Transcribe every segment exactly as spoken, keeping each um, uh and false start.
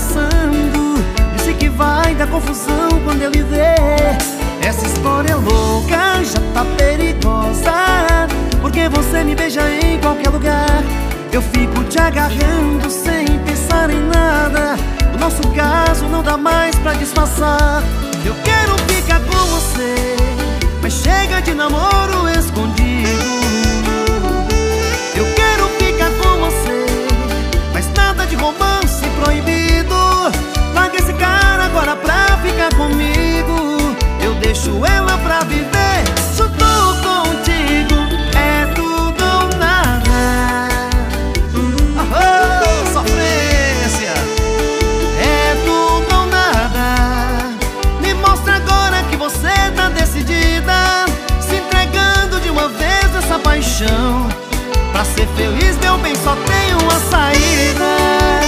ameaçando, disse que vai dar confusão quando eu lhe ver. Essa história é louca, já tá perigosa, porque você me beija em qualquer lugar. Eu fico te agarrando sem pensar em nada. O nosso caso não dá mais pra disfarçar. Eu quero ficar com você, mas chega de namoro escondido. Eu quero ficar com você, mas nada de romance proibido. Larga esse cara agora pra ficar comigo. Eu deixo ela pra viver junto contigo. É tudo ou nada. Oh, sofrência. É tudo ou nada. Me mostra agora que você tá decidida, se entregando de uma vez nessa paixão. Pra ser feliz, meu bem, só tem uma saída.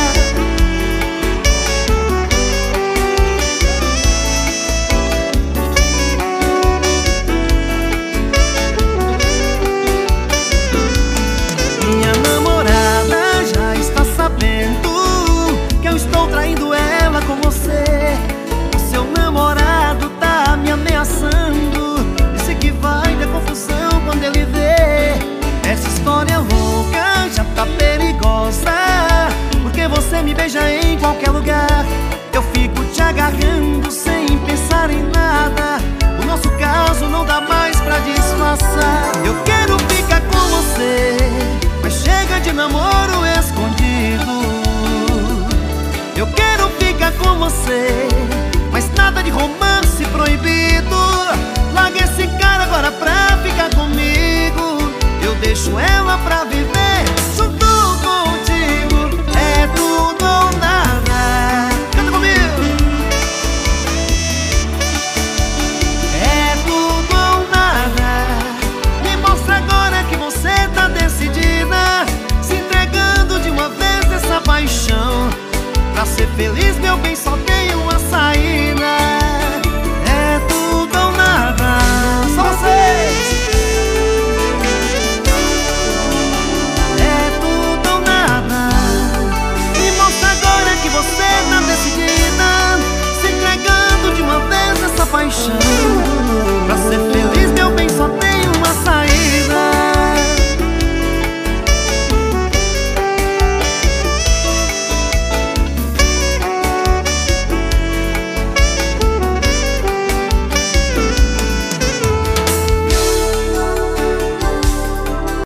Minha namorada já está sabendo que eu estou traindo ela com você. O seu namorado tá me ameaçando, disse que vai dar confusão quando ele ver. Essa história é louca, já tá perigosa, porque você me beija em qualquer lugar. Eu fico te agarrando sem pensar em nada. O nosso caso não dá mais pra disfarçar. Eu quero ficar com você, mas chega de namoro escondido. Eu quero ficar com você, mas nada de romance proibido. Larga esse cara agora pra ficar comigo. Eu deixo ela pra viver junto contigo. É tudo ou nada. Canta comigo. É tudo ou nada. Me mostra agora que você tá decidida, se entregando de uma vez nessa paixão. Pra ser feliz, meu bem, só tem uma saída.